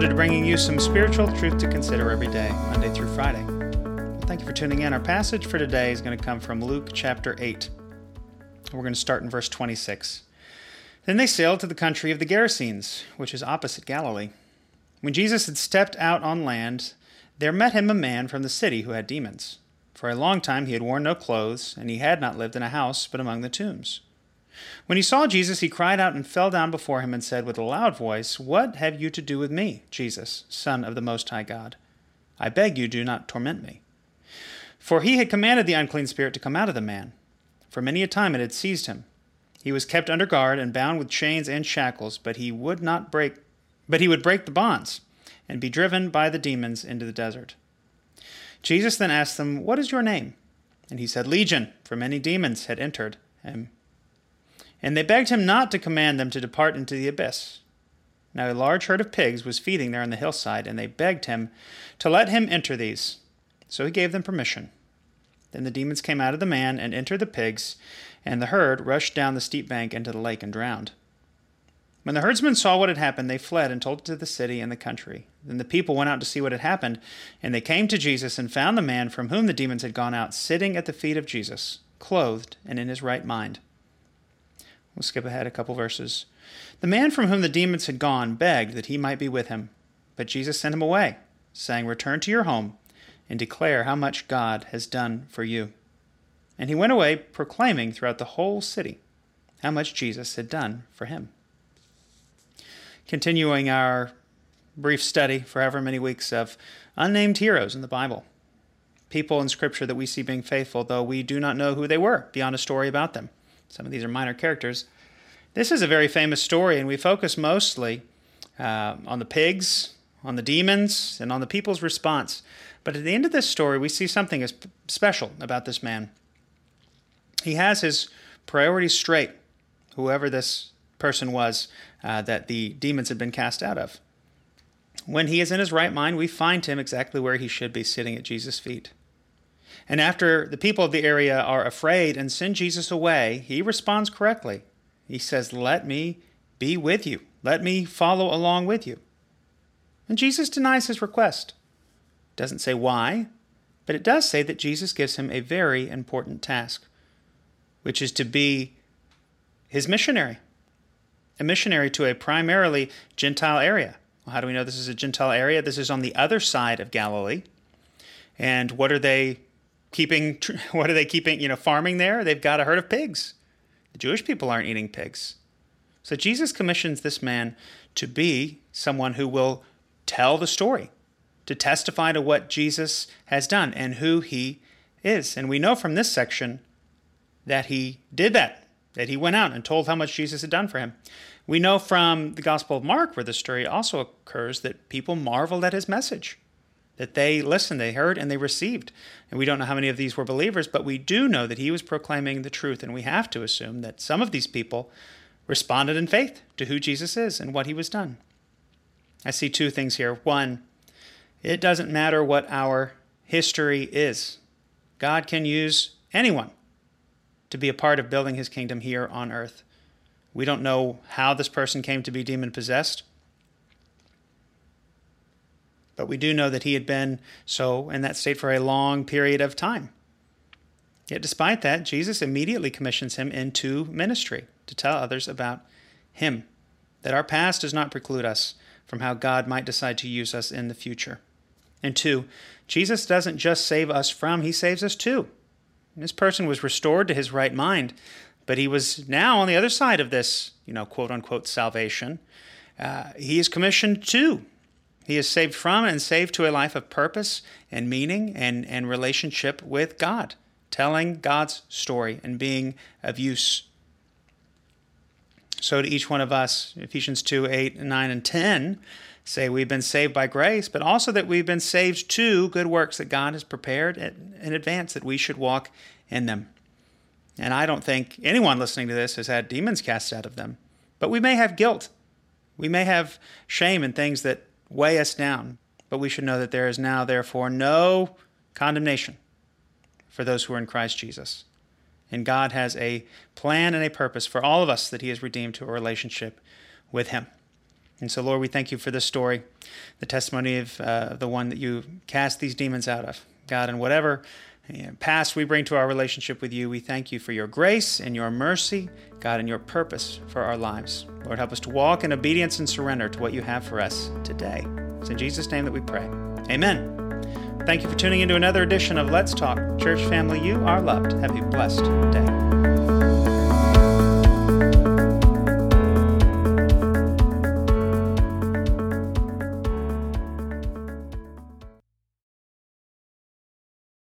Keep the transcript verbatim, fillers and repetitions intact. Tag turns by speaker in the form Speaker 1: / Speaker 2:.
Speaker 1: devoted to bringing you some spiritual truth to consider every day, Monday through Friday. Well, thank you for tuning in. Our passage for today is going to come from Luke chapter eight. We're going to start in verse twenty-six. Then they sailed to the country of the Gerasenes, which is opposite Galilee. When Jesus had stepped out on land, there met him a man from the city who had demons. For a long time he had worn no clothes, and he had not lived in a house but among the tombs. When he saw Jesus, he cried out and fell down before him and said with a loud voice, "What have you to do with me, Jesus, Son of the Most High God? I beg you, do not torment me." For he had commanded the unclean spirit to come out of the man. For many a time it had seized him. He was kept under guard and bound with chains and shackles, but he would not break, but he would break the bonds and be driven by the demons into the desert. Jesus then asked them, "What is your name?" And he said, "Legion," for many demons had entered him. And they begged him not to command them to depart into the abyss. Now a large herd of pigs was feeding there on the hillside, and they begged him to let him enter these. So he gave them permission. Then the demons came out of the man and entered the pigs, and the herd rushed down the steep bank into the lake and drowned. When the herdsmen saw what had happened, they fled and told it to the city and the country. Then the people went out to see what had happened, and they came to Jesus and found the man from whom the demons had gone out sitting at the feet of Jesus, clothed and in his right mind. We'll skip ahead a couple verses. The man from whom the demons had gone begged that he might be with him, but Jesus sent him away, saying, "Return to your home and declare how much God has done for you." And he went away proclaiming throughout the whole city how much Jesus had done for him. Continuing our brief study for however many weeks of unnamed heroes in the Bible. People in Scripture that we see being faithful, though we do not know who they were beyond a story about them. Some of these are minor characters. This is a very famous story, and we focus mostly uh, on the pigs, on the demons, and on the people's response. But at the end of this story, we see something as special about this man. He has his priorities straight, whoever this person was uh, that the demons had been cast out of. When he is in his right mind, we find him exactly where he should be, sitting at Jesus' feet. And after the people of the area are afraid and send Jesus away, he responds correctly. He says, "Let me be with you. Let me follow along with you." And Jesus denies his request. Doesn't say why, but it does say that Jesus gives him a very important task, which is to be his missionary, a missionary to a primarily Gentile area. Well, how do we know this is a Gentile area? This is on the other side of Galilee. And what are they keeping? What are they keeping? You know, farming there? They've got a herd of pigs. The Jewish people aren't eating pigs. So Jesus commissions this man to be someone who will tell the story, to testify to what Jesus has done and who he is. And we know from this section that he did that, that he went out and told how much Jesus had done for him. We know from the Gospel of Mark, where the story also occurs, that people marveled at his message, that they listened, they heard, and they received. And we don't know how many of these were believers, but we do know that he was proclaiming the truth, and we have to assume that some of these people responded in faith to who Jesus is and what he was done. I see two things here. One, it doesn't matter what our history is. God can use anyone to be a part of building his kingdom here on earth. We don't know how this person came to be demon-possessed, but we do know that he had been so in that state for a long period of time. Yet despite that, Jesus immediately commissions him into ministry to tell others about him, that our past does not preclude us from how God might decide to use us in the future. And two, Jesus doesn't just save us from, he saves us too. This person was restored to his right mind, but he was now on the other side of this, you know, quote-unquote salvation. Uh, he is commissioned too. He is saved from and saved to a life of purpose and meaning and, and relationship with God, telling God's story and being of use. So to each one of us, Ephesians two, eight, nine, and ten say we've been saved by grace, but also that we've been saved to good works that God has prepared in advance that we should walk in them. And I don't think anyone listening to this has had demons cast out of them, but we may have guilt. We may have shame and things that weigh us down, but we should know that there is now, therefore, no condemnation for those who are in Christ Jesus. And God has a plan and a purpose for all of us that he has redeemed to a relationship with him. And so, Lord, we thank you for this story, the testimony of uh, the one that you cast these demons out of. God, and whatever you know, past we bring to our relationship with you, we thank you for your grace and your mercy, God, and your purpose for our lives. Lord, help us to walk in obedience and surrender to what you have for us today. It's in Jesus' name that we pray. Amen. Thank you for tuning into another edition of Let's Talk. Church family, you are loved. Have a blessed day.